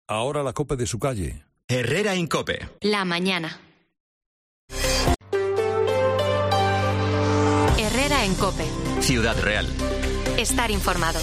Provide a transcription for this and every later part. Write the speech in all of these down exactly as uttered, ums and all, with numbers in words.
Ahora la COPE de su calle. Herrera en COPE. La mañana. Herrera en COPE. Ciudad Real. Estar informado.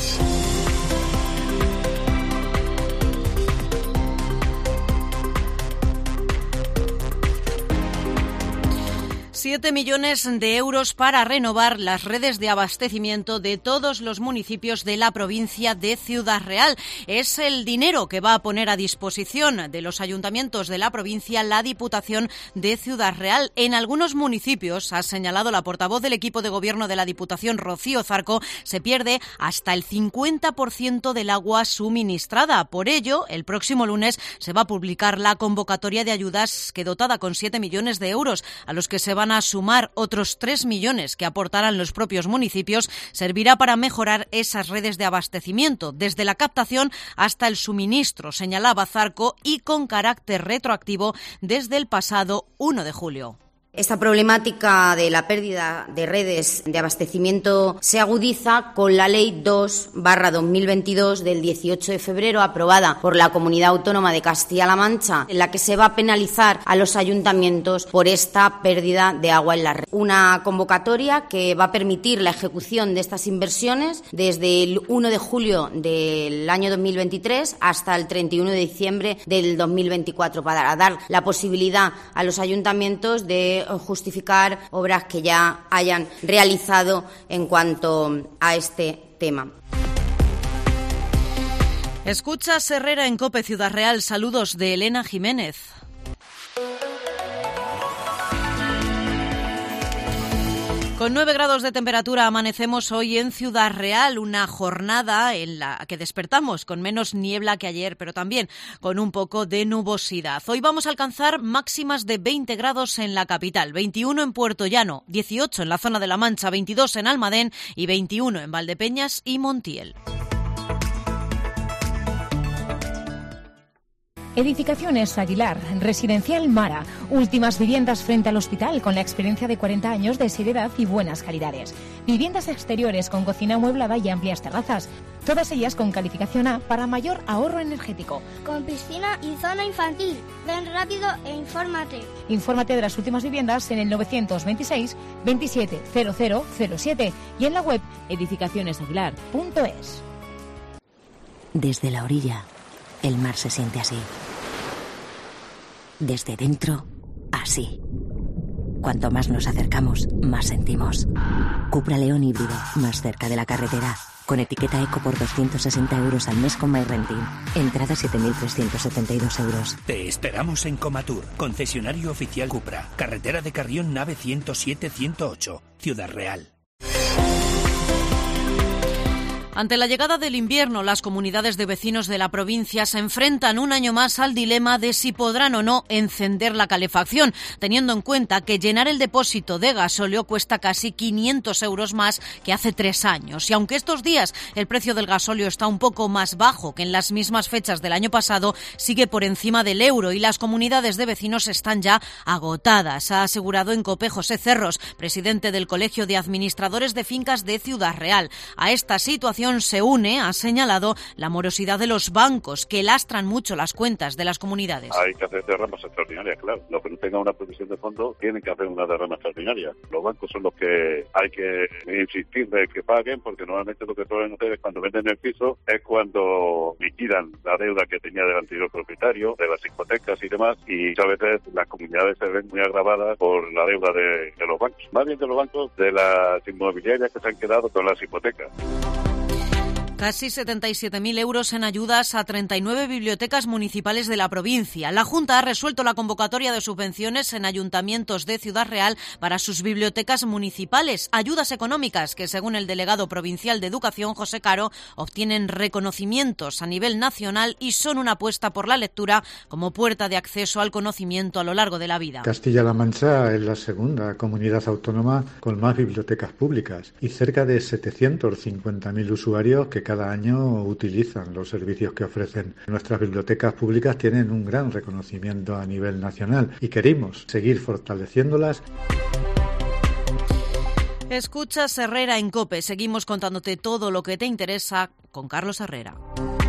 Siete millones de euros para renovar las redes de abastecimiento de todos los municipios de la provincia de Ciudad Real. Es el dinero que va a poner a disposición de los ayuntamientos de la provincia la Diputación de Ciudad Real. En algunos municipios, ha señalado la portavoz del equipo de gobierno de la Diputación, Rocío Zarco, se pierde hasta el cincuenta por ciento del agua suministrada. Por ello, el próximo lunes se va a publicar la convocatoria de ayudas que, dotada con siete millones de euros, a los que se van a sumar otros tres millones que aportarán los propios municipios, servirá para mejorar esas redes de abastecimiento, desde la captación hasta el suministro, señalaba Zarco, y con carácter retroactivo desde el pasado uno de julio. Esta problemática de la pérdida de redes de abastecimiento se agudiza con la Ley dos barra dos mil veintidós del dieciocho de febrero, aprobada por la Comunidad Autónoma de Castilla-La Mancha, en la que se va a penalizar a los ayuntamientos por esta pérdida de agua en la red. Una convocatoria que va a permitir la ejecución de estas inversiones desde el uno de julio del año dos mil veintitrés hasta el treinta y uno de diciembre del dos mil veinticuatro, para dar la posibilidad a los ayuntamientos de justificar obras que ya hayan realizado en cuanto a este tema. Escuchas Herrera en COPE Ciudad Real. Saludos de Elena Jiménez. Con nueve grados de temperatura amanecemos hoy en Ciudad Real, una jornada en la que despertamos con menos niebla que ayer, pero también con un poco de nubosidad. Hoy vamos a alcanzar máximas de veinte grados en la capital, veintiuno en Puerto Llano, dieciocho en la zona de La Mancha, veintidós en Almadén y veintiuno en Valdepeñas y Montiel. Edificaciones Aguilar, Residencial Mara, últimas viviendas frente al hospital con la experiencia de cuarenta años de seriedad y buenas calidades. Viviendas exteriores con cocina amueblada y amplias terrazas, todas ellas con calificación A para mayor ahorro energético. Con piscina y zona infantil. Ven rápido e infórmate. Infórmate de las últimas viviendas en el novecientos veintiséis veintisiete cero cero cero siete y en la web edificaciones aguilar punto es. Desde la orilla, el mar se siente así. Desde dentro, así. Cuanto más nos acercamos, más sentimos. Cupra León híbrido, más cerca de la carretera. Con etiqueta eco por doscientos sesenta euros al mes con MyRenting. Entrada siete mil trescientos setenta y dos euros. Te esperamos en Comatur, concesionario oficial Cupra. Carretera de Carrión, nave ciento siete ciento ocho, Ciudad Real. Ante la llegada del invierno, las comunidades de vecinos de la provincia se enfrentan un año más al dilema de si podrán o no encender la calefacción, teniendo en cuenta que llenar el depósito de gasóleo cuesta casi quinientos euros más que hace tres años. Y aunque estos días el precio del gasóleo está un poco más bajo que en las mismas fechas del año pasado, sigue por encima del euro y las comunidades de vecinos están ya agotadas, ha asegurado en COPE José Cerros, presidente del Colegio de Administradores de Fincas de Ciudad Real. A esta situación se une, ha señalado, la morosidad de los bancos, que lastran mucho las cuentas de las comunidades. Hay que hacer derramas extraordinarias, claro. Los que no tengan una previsión de fondo tienen que hacer una derrama extraordinaria. Los bancos son los que hay que insistir de que paguen, porque normalmente lo que suelen hacer es cuando venden el piso, es cuando liquidan la deuda que tenía del anterior propietario, de las hipotecas y demás, y a veces las comunidades se ven muy agravadas por la deuda de, de los bancos. Más bien de los bancos, de las inmobiliarias que se han quedado con las hipotecas. Casi setenta y siete mil euros en ayudas a treinta y nueve bibliotecas municipales de la provincia. La Junta ha resuelto la convocatoria de subvenciones en ayuntamientos de Ciudad Real para sus bibliotecas municipales. Ayudas económicas que, según el delegado provincial de Educación, José Caro, obtienen reconocimientos a nivel nacional y son una apuesta por la lectura como puerta de acceso al conocimiento a lo largo de la vida. Castilla-La Mancha es la segunda comunidad autónoma con más bibliotecas públicas y cerca de setecientos cincuenta mil usuarios que cada año utilizan los servicios que ofrecen. Nuestras bibliotecas públicas tienen un gran reconocimiento a nivel nacional y queremos seguir fortaleciéndolas. Escuchas Herrera en COPE. Seguimos contándote todo lo que te interesa con Carlos Herrera.